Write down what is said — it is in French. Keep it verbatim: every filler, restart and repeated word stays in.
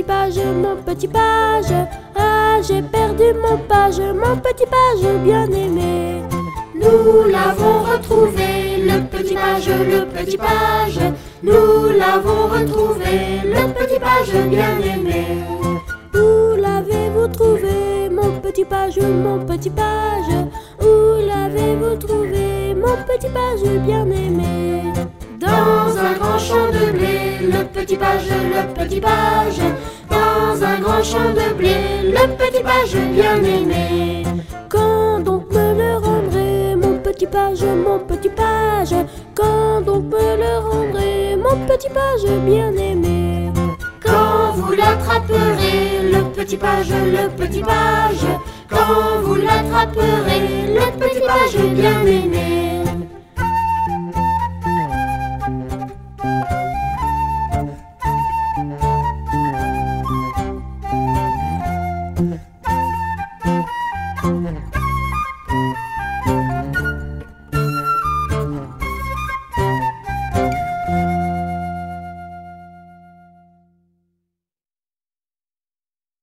page, mon petit page. Ah, j'ai perdu mon page, mon petit page bien-aimé. Nous l'avons retrouvé, le petit page, le petit page. Nous l'avons retrouvé, le petit page bien-aimé. Où l'avez-vous trouvé, mon petit page, mon petit page? Où l'avez-vous trouvé, mon petit page bien-aimé? Dans un grand champ de blé, le petit page, le petit page. Dans un grand champ de blé, le petit page bien-aimé. Quand donc me le rendrez, mon petit page, mon petit page? Quand donc me le rendrez, mon petit page bien-aimé? Quand vous l'attraperez, le petit page, le petit page. Quand vous l'attraperez, le petit page bien-aimé.